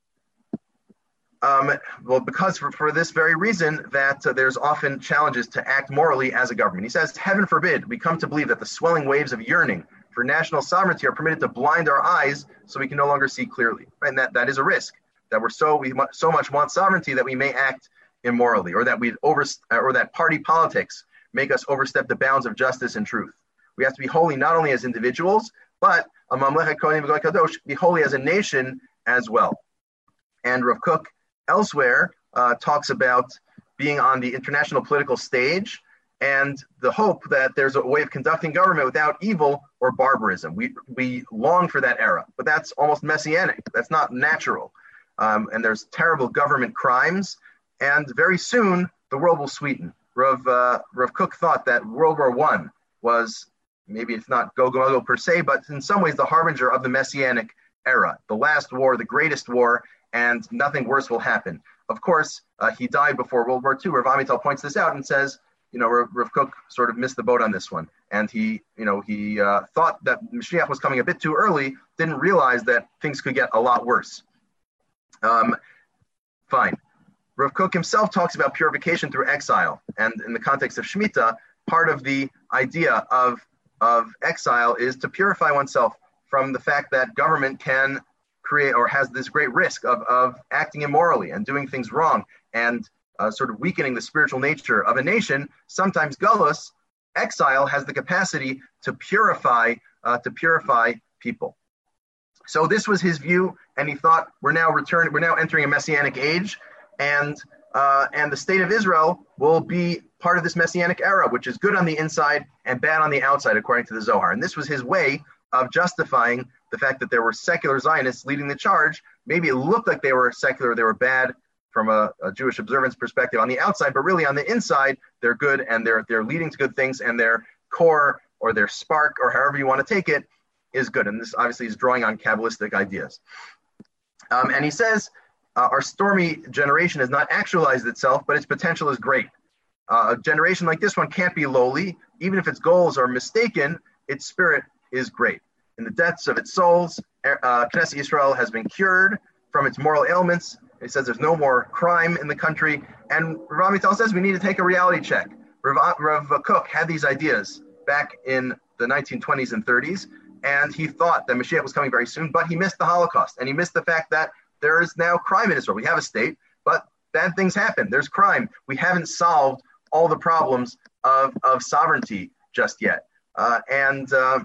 Um, well, because for, for this very reason that uh, there's often challenges to act morally as a government. He says, heaven forbid, we come to believe that the swelling waves of yearning for national sovereignty are permitted to blind our eyes so we can no longer see clearly. Right? And that, that is a risk, that we're so, we so much want sovereignty that we may act immorally, or that we over, or that party politics make us overstep the bounds of justice and truth. We have to be holy not only as individuals, but a Mamlechet Kohanim V'Goy Kadosh, be holy as a nation as well. And Rav Kook elsewhere uh, talks about being on the international political stage and the hope that there's a way of conducting government without evil or barbarism. We we long for that era, but that's almost messianic. That's not natural. Um, and there's terrible government crimes, and very soon the world will sweeten. Rav, uh, Rav Kook thought that World War One was, maybe it's not go-go-go per se, but in some ways the harbinger of the Messianic era, the last war, the greatest war, and nothing worse will happen. Of course, uh, he died before World War Two. Rav Amital points this out and says, you know, Rav, Rav Kook sort of missed the boat on this one. And he, you know, he uh, thought that Mashiach was coming a bit too early, didn't realize that things could get a lot worse. Um, fine. Rav Kook himself talks about purification through exile. And in the context of Shemitah, part of the idea of of exile is to purify oneself from the fact that government can create or has this great risk of, of acting immorally and doing things wrong and uh, sort of weakening the spiritual nature of a nation. Sometimes Galus, exile, has the capacity to purify uh, to purify people. So this was his view, and he thought we're now returning, we're now entering a messianic age, and uh, and the state of Israel will be part of this messianic era, which is good on the inside and bad on the outside, according to the Zohar. And this was his way of justifying the fact that there were secular Zionists leading the charge. Maybe it looked like they were secular, they were bad from a, a Jewish observance perspective on the outside, but really on the inside, they're good and they're they're leading to good things, and their core or their spark, or however you want to take it, is good. And this obviously is drawing on Kabbalistic ideas. Um, and he says, uh, our stormy generation has not actualized itself, but its potential is great. Uh, a generation like this one can't be lowly. Even if its goals are mistaken, its spirit is great. In the depths of its souls, uh, Knesset Yisrael has been cured from its moral ailments. He says there's no more crime in the country. And Rav Amital says we need to take a reality check. Rav, Rav Kook had these ideas back in the nineteen twenties and thirties, and he thought that Mashiach was coming very soon, but he missed the Holocaust, and he missed the fact that there is now crime in Israel. We have a state, but bad things happen. There's crime. We haven't solved all the problems of, of sovereignty just yet. Uh, and, uh,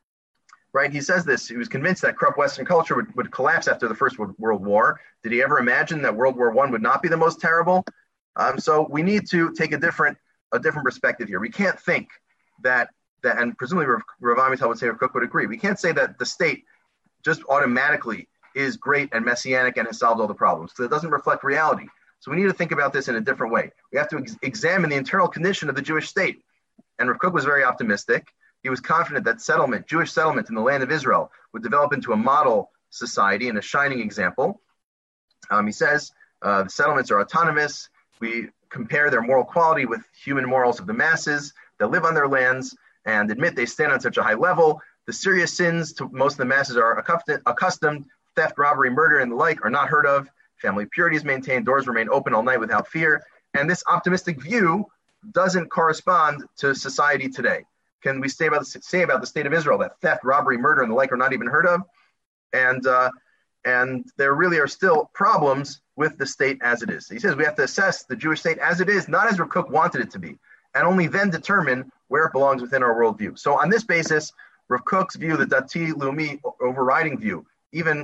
right, he says this. He was convinced that corrupt Western culture would, would collapse after the First World War. Did he ever imagine that World War One would not be the most terrible? Um, so we need to take a different a different perspective here. We can't think that, that and presumably Rav, Rav Amital would say, Rav Kook would agree, we can't say that the state just automatically is great and messianic and has solved all the problems, because it doesn't reflect reality. So we need to think about this in a different way. We have to ex- examine the internal condition of the Jewish state. And Rav Kook was very optimistic. He was confident that settlement, Jewish settlement in the land of Israel, would develop into a model society and a shining example. Um, he says uh, the settlements are autonomous. We compare their moral quality with human morals of the masses that live on their lands and admit they stand on such a high level. The serious sins to most of the masses are accustomed. Theft, robbery, murder, and the like are not heard of. Family purity is maintained. Doors remain open all night without fear. And this optimistic view doesn't correspond to society today. Can we say about the, say about the state of Israel that theft, robbery, murder, and the like are not even heard of? And uh, and there really are still problems with the state as it is. He says we have to assess the Jewish state as it is, not as Rav Kook wanted it to be, and only then determine where it belongs within our worldview. So on this basis, Rav Kook's view, the Dati Leumi overriding view, even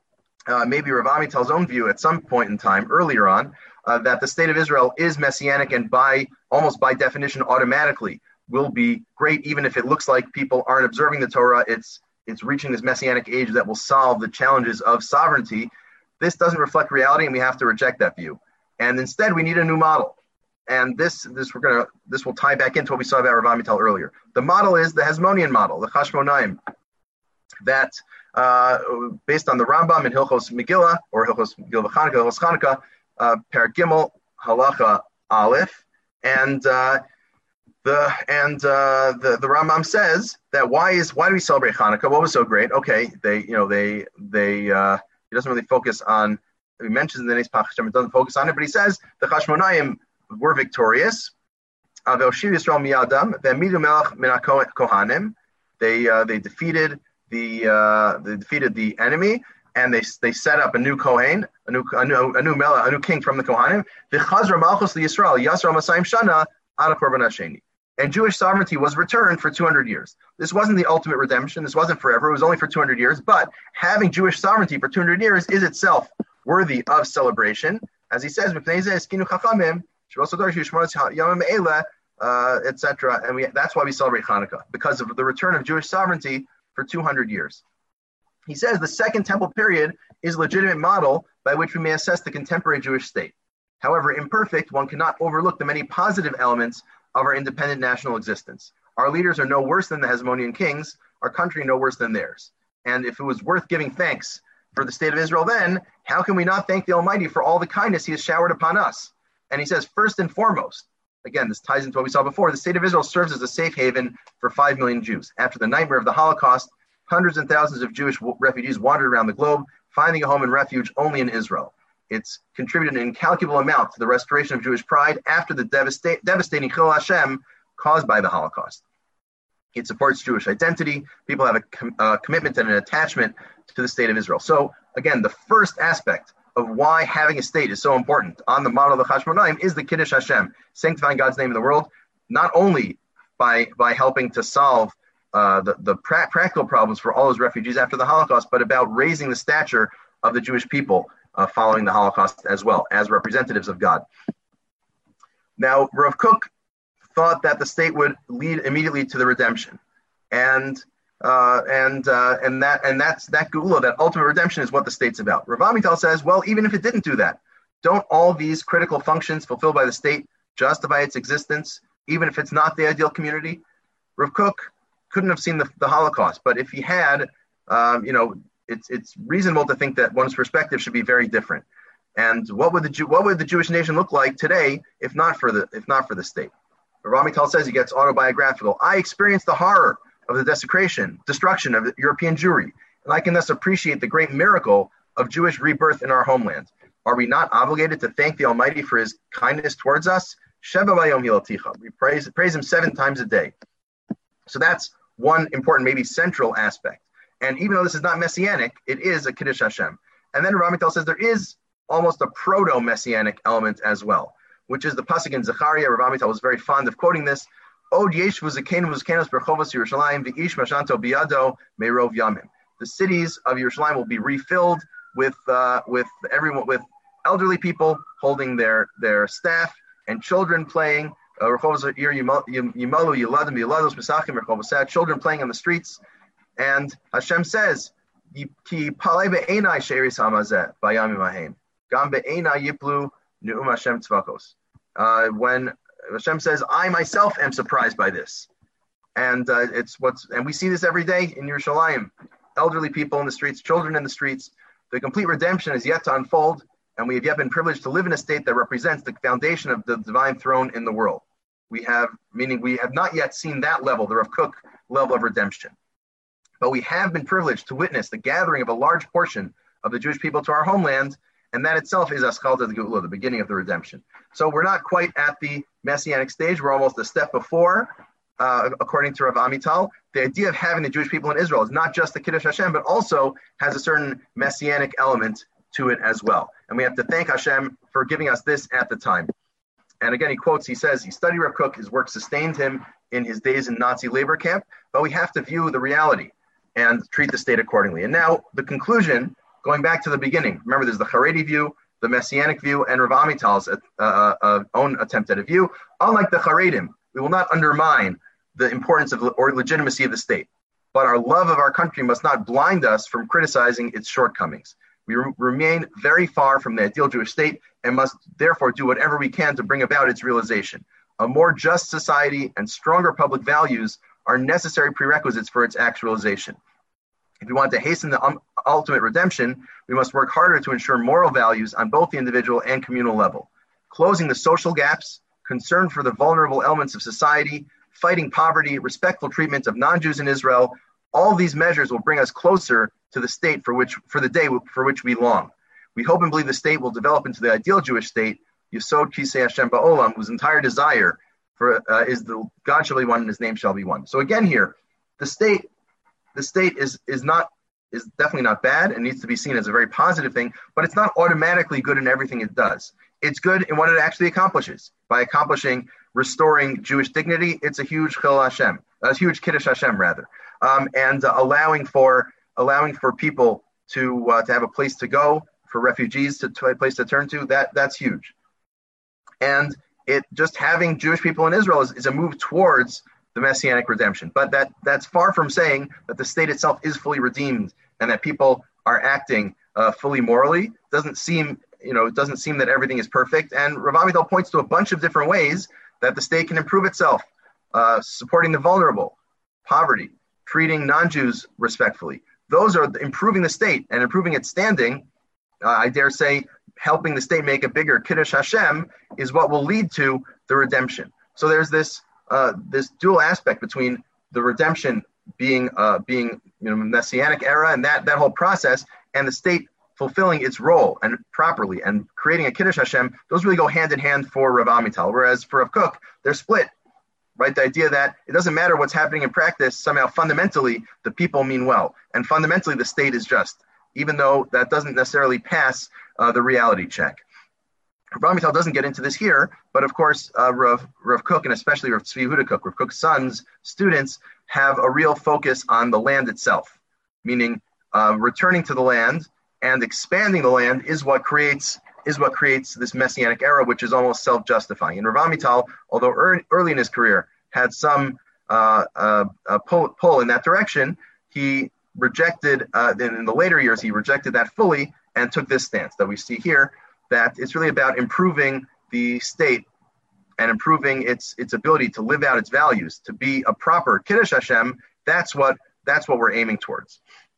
uh, maybe Rav Amital's own view at some point in time earlier on, uh, that the state of Israel is messianic and by almost by definition automatically will be great, even if it looks like people aren't observing the Torah. It's it's reaching this messianic age that will solve the challenges of sovereignty. This doesn't reflect reality, and we have to reject that view. And instead, we need a new model. And this this we're gonna this will tie back into what we saw about Rav Amital earlier. The model is the Hasmonean model, the Chashmonaim, that uh, based on the Rambam in Hilchos Megillah or Hilchos Megillah Chanukah, Hilchos Chanukah, uh, Perek Gimel, Halacha Aleph, and uh, The and uh, the the Rambam says that why is why do we celebrate Hanukkah? What was so great? Okay, they you know they they uh, he doesn't really focus on. He mentions the Nes Pachashem, it doesn't focus on it, but he says the Chashmonaim were victorious. Avoshiv Yisrael miyadam ve'amidu melech min kohanim. They uh, they defeated the uh, they defeated the enemy, and they they set up a new Kohen, a new a new a new melech, a new king from the Kohanim. The Chazra Malchus Yisrael Yasser Masayim Shana Ada Korban Hasheni. And Jewish sovereignty was returned for two hundred years. This wasn't the ultimate redemption. This wasn't forever. It was only for two hundred years. But having Jewish sovereignty for two hundred years is itself worthy of celebration. As he says, uh, et cetera. And we, that's why we celebrate Hanukkah, because of the return of Jewish sovereignty for two hundred years. He says the Second Temple period is a legitimate model by which we may assess the contemporary Jewish state. However imperfect, one cannot overlook the many positive elements of our independent national existence. Our leaders are no worse than the Hasmonean kings, our country no worse than theirs. And if it was worth giving thanks for the state of Israel then, how can we not thank the Almighty for all the kindness he has showered upon us? And he says, first and foremost, again, this ties into what we saw before, the state of Israel serves as a safe haven for five million Jews. After the nightmare of the Holocaust, hundreds and thousands of Jewish refugees wandered around the globe, finding a home and refuge only in Israel. It's contributed an incalculable amount to the restoration of Jewish pride after the devasta- devastating Chilul Hashem caused by the Holocaust. It supports Jewish identity. People have a com- uh, commitment and an attachment to the state of Israel. So, again, the first aspect of why having a state is so important on the model of the Chashmonaim is the Kiddush Hashem, sanctifying God's name in the world, not only by, by helping to solve uh, the, the pra- practical problems for all those refugees after the Holocaust, but about raising the stature of the Jewish people Uh, following the Holocaust as well, as representatives of God. Now, Rav Kook thought that the state would lead immediately to the redemption, and uh, and uh, and that and that's that geula, that ultimate redemption, is what the state's about. Rav Amital says, well, even if it didn't do that, don't all these critical functions fulfilled by the state justify its existence, even if it's not the ideal community? Rav Kook couldn't have seen the, the Holocaust, but if he had, um, you know. It's it's reasonable to think that one's perspective should be very different. And what would the Jew, what would the Jewish nation look like today if not for the if not for the state? Rav Amital says, he gets autobiographical. I experienced the horror of the desecration, destruction of European Jewry, and I can thus appreciate the great miracle of Jewish rebirth in our homeland. Are we not obligated to thank the Almighty for His kindness towards us? We praise, praise Him seven times a day. So that's one important, maybe central aspect. And even though this is not messianic, it is a Kiddush Hashem. And then Rav Amital says there is almost a proto-messianic element as well, which is the pasuk in Zechariah. Rav Amital was very fond of quoting this. Od yeshvu zakenu v'zkenos berchovos Yerushalayim v'ish mashanto biyado meirov yamim. The cities of Yerushalayim will be refilled with uh, with everyone, with elderly people holding their their staff and children playing. Children playing on the streets. And Hashem says, Ki palei be'enai she'eris hamazeh bayamim hahem. Gam be'enai yiplu ne'um Hashem tzvakos. Uh, when Hashem says, I myself am surprised by this. And uh, it's what's, and we see this every day in Yerushalayim. Elderly people in the streets, children in the streets. The complete redemption is yet to unfold, and we have yet been privileged to live in a state that represents the foundation of the divine throne in the world. We have, meaning we have not yet seen that level, the Rav Kook level of redemption. But we have been privileged to witness the gathering of a large portion of the Jewish people to our homeland, and that itself is Aschalta de Geula, the beginning of the redemption. So we're not quite at the Messianic stage, we're almost a step before, uh, according to Rav Amital. The idea of having the Jewish people in Israel is not just the Kiddush Hashem, but also has a certain Messianic element to it as well. And we have to thank Hashem for giving us this at the time. And again, he quotes, he says, he studied Rav Kook, his work sustained him in his days in Nazi labor camp, but we have to view the reality and treat the state accordingly. And now the conclusion, going back to the beginning, remember there's the Haredi view, the Messianic view, and Rav Amital's uh, uh, own attempt at a view. Unlike the Haredim, we will not undermine the importance of or legitimacy of the state, but our love of our country must not blind us from criticizing its shortcomings. We re- remain very far from the ideal Jewish state and must therefore do whatever we can to bring about its realization. A more just society and stronger public values are necessary prerequisites for its actualization. If we want to hasten the um, ultimate redemption, we must work harder to ensure moral values on both the individual and communal level. Closing the social gaps, concern for the vulnerable elements of society, fighting poverty, respectful treatment of non-Jews in Israel, all these measures will bring us closer to the state for which, for the day for which we long. We hope and believe the state will develop into the ideal Jewish state, Yesod Kisei Hashem Ba'olam, whose entire desire for uh, is the God shall be one and His name shall be one. So again, here, the state, the state is is not is definitely not bad and needs to be seen as a very positive thing, but it's not automatically good in everything it does. It's good in what it actually accomplishes. By accomplishing restoring Jewish dignity, it's a huge Chil Hashem, a huge Kiddush Hashem rather, um, and uh, allowing for allowing for people to uh, to have a place to go, for refugees to, to a place to turn to. That that's huge, and it just having Jewish people in Israel is, is a move towards the Messianic redemption. But that that's far from saying that the state itself is fully redeemed and that people are acting uh, fully morally. Doesn't seem, you know, it doesn't seem that everything is perfect. And Rav Amital points to a bunch of different ways that the state can improve itself, uh, supporting the vulnerable, poverty, treating non-Jews respectfully. Those are improving the state and improving its standing. Uh, I dare say helping the state make a bigger Kiddush Hashem is what will lead to the redemption. So there's this uh, this dual aspect between the redemption being uh, being you know Messianic era and that that whole process, and the state fulfilling its role and properly and creating a Kiddush Hashem. Those really go hand in hand for Rav Amital, whereas for Rav Kook, they're split. Right, the idea that it doesn't matter what's happening in practice, somehow fundamentally the people mean well, and fundamentally the state is just, even though that doesn't necessarily pass uh, the reality check. Rav Amital doesn't get into this here, but of course uh, Rav, Rav Kook, and especially Rav Tzvi Yehuda Kook, Rav Kook's sons, students, have a real focus on the land itself, meaning uh, returning to the land and expanding the land is what creates is what creates this Messianic era, which is almost self-justifying. And Rav Amital, although early, early in his career, had some uh, uh, uh, pull, pull in that direction, he rejected, uh, in, in the later years, he rejected that fully and took this stance that we see here, that it's really about improving the state and improving its its ability to live out its values, to be a proper Kiddush Hashem. That's what that's what we're aiming towards.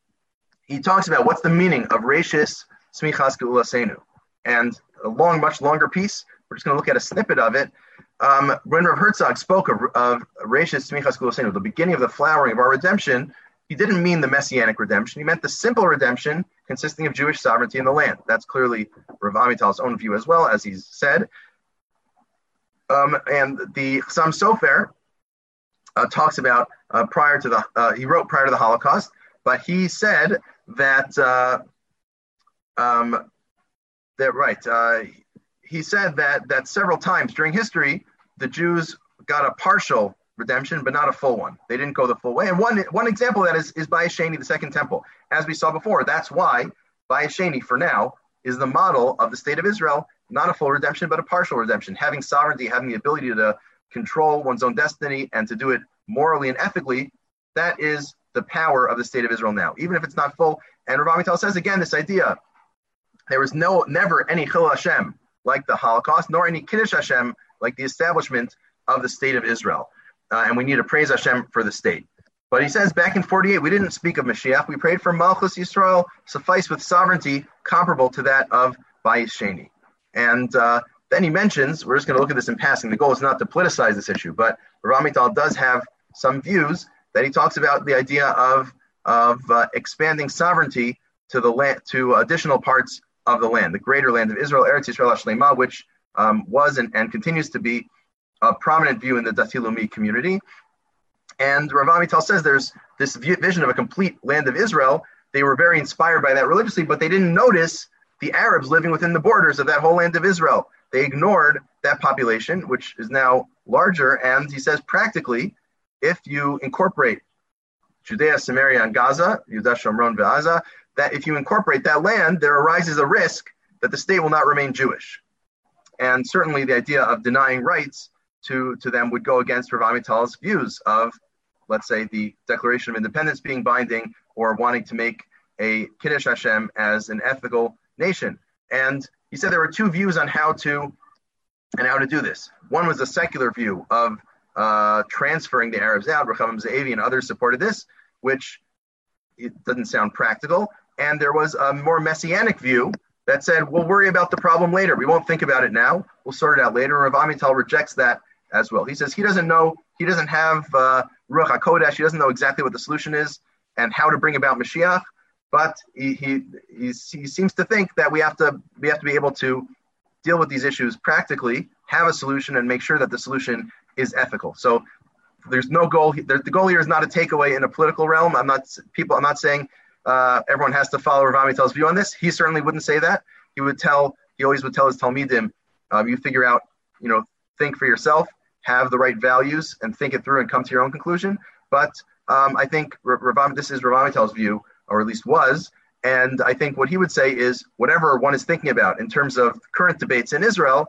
He talks about what's the meaning of Reishis Smichas Geulasenu. And a long, much longer piece, we're just going to look at a snippet of it. Um, when Rav Herzog spoke of, of Reishis Smichas Geulasenu, the beginning of the flowering of our redemption, he didn't mean the Messianic redemption. He meant the simple redemption consisting of Jewish sovereignty in the land. That's clearly Rav Amital's own view as well, as he's said. Um, and the Chassam Sofer uh, talks about uh, prior to the, uh, he wrote prior to the Holocaust, but he said that, uh, um, that right, uh, he said that that several times during history, the Jews got a partial redemption, but not a full one. They didn't go the full way. And one one example of that is, is Bayis Sheni, the Second Temple. As we saw before, that's why Bayis Sheni, for now, is the model of the State of Israel, not a full redemption, but a partial redemption. Having sovereignty, having the ability to control one's own destiny and to do it morally and ethically, that is the power of the State of Israel now, even if it's not full. And Rav Amital says, again, this idea, there was no never any Chil Hashem like the Holocaust, nor any Kiddush Hashem like the establishment of the State of Israel. Uh, and we need to praise Hashem for the state. But he says back in forty-eight, we didn't speak of Mashiach. We prayed for Malchus Yisrael, suffice with sovereignty comparable to that of Bayis Sheni. And uh, then he mentions, we're just going to look at this in passing. The goal is not to politicize this issue, but Rav Amital does have some views that he talks about the idea of, of uh, expanding sovereignty to the land, to additional parts of the land, the greater land of Israel, Eretz Yisrael HaShlema, which um, was and, and continues to be a prominent view in the Dati Leumi community. And Rav Amital says there's this vision of a complete land of Israel. They were very inspired by that religiously, but they didn't notice the Arabs living within the borders of that whole land of Israel. They ignored that population, which is now larger. And he says practically, if you incorporate Judea, Samaria, and Gaza, Yudah, Shomron, Ve'aza, that if you incorporate that land, there arises a risk that the state will not remain Jewish. And certainly the idea of denying rights to, to them would go against Rav Amital's views of, let's say, the Declaration of Independence being binding or wanting to make a Kiddush Hashem as an ethical nation. And he said there were two views on how to and how to do this. One was a secular view of uh, transferring the Arabs out. Rechavam Ze'evi and others supported this, which it doesn't sound practical. And there was a more messianic view that said, we'll worry about the problem later. We won't think about it now. We'll sort it out later. Rav Amital rejects that as well. He says he doesn't know, he doesn't have uh, Ruach HaKodesh, he doesn't know exactly what the solution is and how to bring about Mashiach, but he he, he seems to think that we have to we have to be able to deal with these issues practically, have a solution, and make sure that the solution is ethical. So there's no goal. The goal here is not a takeaway in a political realm. I'm not people. I'm not saying uh, everyone has to follow Rav Amital's view on this. He certainly wouldn't say that. He would tell. He always would tell his Talmidim, um, you figure out, you know, think for yourself, have the right values, and think it through and come to your own conclusion. But um, I think Rav, this is Rav Amital's view, or at least was. And I think what he would say is whatever one is thinking about in terms of current debates in Israel,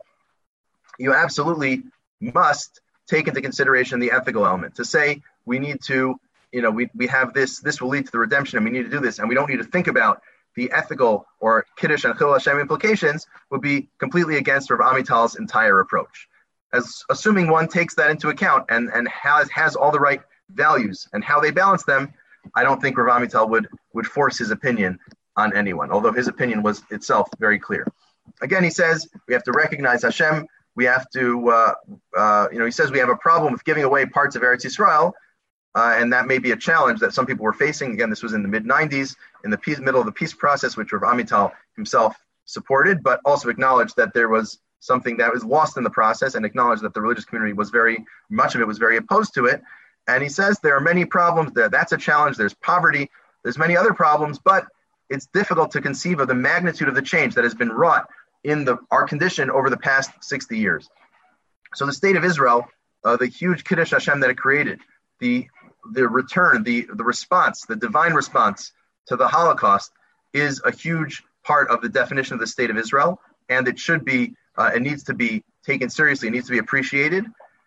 you absolutely must take into consideration the ethical element. To say we need to, you know, we, we have this, this will lead to the redemption and we need to do this, and we don't need to think about the ethical or Kiddush and Chil Hashem implications would be completely against Rav Amital's entire approach. As assuming one takes that into account and, and has, has all the right values and how they balance them, I don't think Rav Amital would, would force his opinion on anyone, although his opinion was itself very clear. Again, he says we have to recognize Hashem. We have to, uh, uh, you know, he says we have a problem with giving away parts of Eretz Yisrael, uh, and that may be a challenge that some people were facing. Again, this was in the mid nineties, in the peace, middle of the peace process, which Rav Amital himself supported, but also acknowledged that there was something that was lost in the process, and acknowledged that the religious community was very, much of it was very opposed to it. And he says there are many problems there. That's a challenge. There's poverty. There's many other problems, but it's difficult to conceive of the magnitude of the change that has been wrought in the our condition over the past sixty years. So the state of Israel, uh, the huge Kiddush Hashem that it created, the the return, the, the response, the divine response to the Holocaust is a huge part of the definition of the state of Israel, and it should be, uh, it needs to be taken seriously. It needs to be appreciated.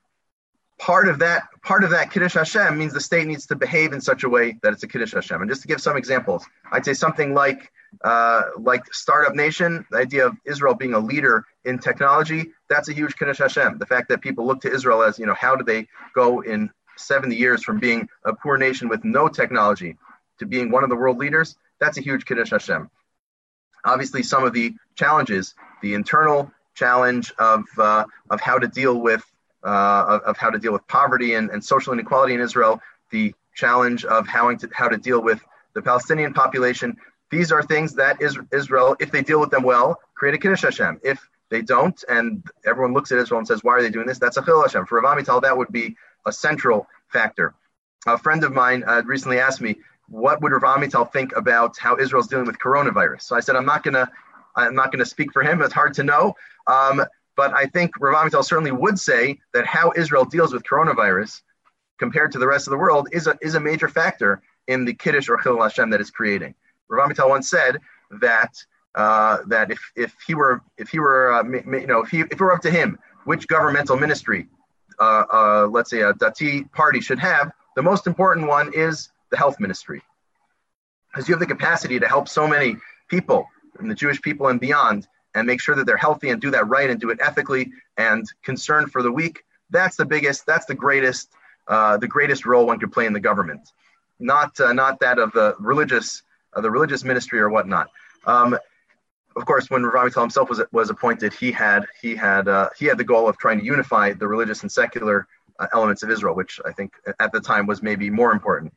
Part of that, part of that Kiddush Hashem means the state needs to behave in such a way that it's a Kiddush Hashem. And just to give some examples, I'd say something like, uh, like Startup Nation, the idea of Israel being a leader in technology, that's a huge Kiddush Hashem. The fact that people look to Israel as, you know, how do they go in seventy years from being a poor nation with no technology to being one of the world leaders, that's a huge Kiddush Hashem. Obviously, some of the challenges, the internal challenge of uh, of how to deal with Uh, of, of how to deal with poverty and, and social inequality in Israel, the challenge of how to, how to deal with the Palestinian population, these are things that is, Israel, if they deal with them well, create a Kiddush Hashem. If they don't, and everyone looks at Israel and says, why are they doing this? That's a Chil Hashem. For Rav Amital, that would be a central factor. A friend of mine uh, recently asked me, what would Rav Amital think about how Israel's dealing with coronavirus? So I said, I'm not gonna, I'm not gonna speak for him. It's hard to know. Um, but I think Rav Amital certainly would say that how Israel deals with coronavirus compared to the rest of the world is a is a major factor in the Kiddush or Chil Hashem that it's creating. Rav Amital once said that uh, that if if he were if he were uh, you know if he if it were up to him, which governmental ministry, uh, uh, let's say a Dati party should have, the most important one is the health ministry, because you have the capacity to help so many people, and the Jewish people and beyond, and make sure that they're healthy and do that right and do it ethically and concern for the weak. That's the biggest, that's the greatest, uh, the greatest role one could play in the government, not uh, not that of the religious, uh, the religious ministry or whatnot. Um, of course, when Rav Amital himself was was appointed, he had he had uh, he had the goal of trying to unify the religious and secular uh, elements of Israel, which I think at the time was maybe more important.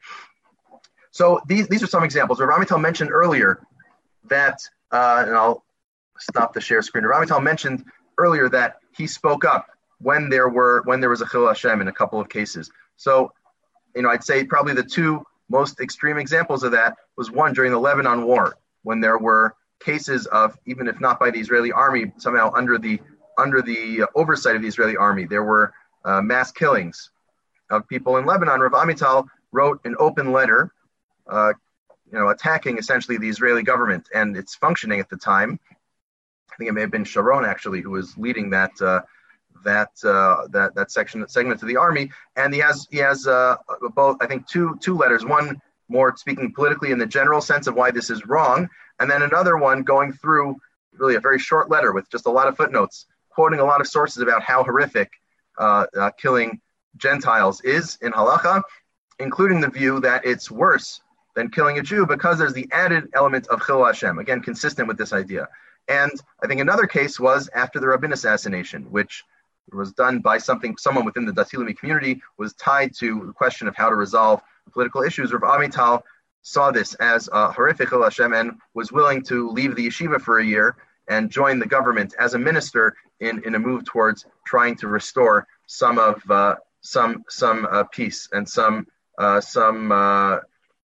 So these these are some examples. Rav Amital mentioned earlier that, uh, and I'll stop the share screen. Rav Amital mentioned earlier that he spoke up when there were when there was a Chil Hashem in a couple of cases. So, you know, I'd say probably the two most extreme examples of that was one during the Lebanon War, when there were cases of, even if not by the Israeli army, somehow under the under the oversight of the Israeli army, there were uh, mass killings of people in Lebanon. Rav Amital wrote an open letter, uh, you know, attacking essentially the Israeli government and its functioning at the time. I think it may have been Sharon actually who was leading that uh, that uh, that that section that segment of the army, and he has he has uh, both I think two two letters. One more speaking politically in the general sense of why this is wrong, and then another one going through really a very short letter with just a lot of footnotes, quoting a lot of sources about how horrific uh, uh, killing Gentiles is in halacha, including the view that it's worse than killing a Jew because there's the added element of Chil Hashem, again consistent with this idea. And I think another case was after the Rabin assassination, which was done by something someone within the Dati Leumi community, was tied to the question of how to resolve political issues. Rav Amital saw this as a horrific Chil Hashem and was willing to leave the yeshiva for a year and join the government as a minister in, in a move towards trying to restore some of uh, some some uh, peace and some uh, some uh,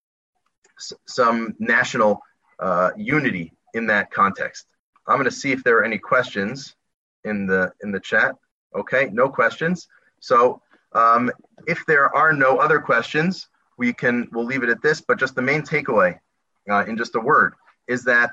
s- some national uh, unity in that context. I'm going to see if there are any questions in the in the chat. Okay, no questions. So um, if there are no other questions, we can we'll leave it at this. But just the main takeaway, uh, in just a word, is that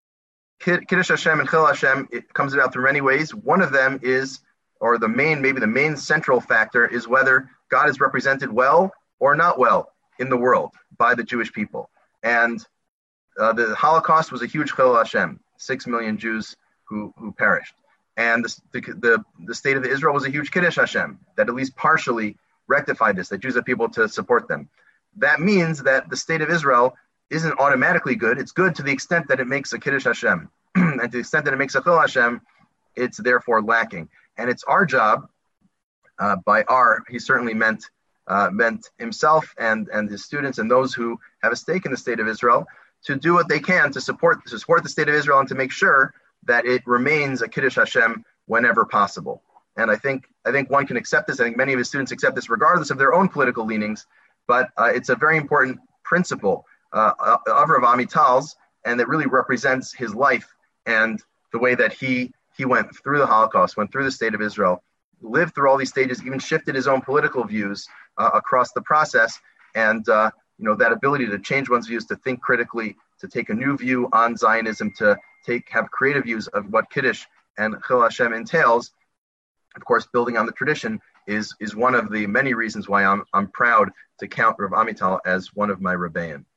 Kiddush Hashem and Chil Hashem, it comes about through many ways. One of them is, or the main, maybe the main central factor is whether God is represented well or not well in the world by the Jewish people. And uh, the Holocaust was a huge Chil Hashem. Six million Jews who, who perished. And the, the the state of Israel was a huge Kiddush Hashem that at least partially rectified this, that Jews have people to support them. That means that the state of Israel isn't automatically good. It's good to the extent that it makes a Kiddush Hashem. And to the extent that it makes a Chil Hashem, it's therefore lacking. And it's our job, uh, by our, he certainly meant uh, meant himself and, and his students and those who have a stake in the state of Israel, to do what they can to support to support the state of Israel and to make sure that it remains a Kiddush Hashem whenever possible. And I think I think one can accept this. I think many of his students accept this regardless of their own political leanings. But uh, it's a very important principle uh, of Rav Amital's, and that really represents his life and the way that he he went through the Holocaust, went through the state of Israel, lived through all these stages, even shifted his own political views uh, across the process, and uh, you know, that ability to change one's views, to think critically, to take a new view on Zionism, to take have creative views of what Kiddush and Chil Hashem entails. Of course, building on the tradition is is one of the many reasons why I'm I'm proud to count Rav Amital as one of my Rebbeim.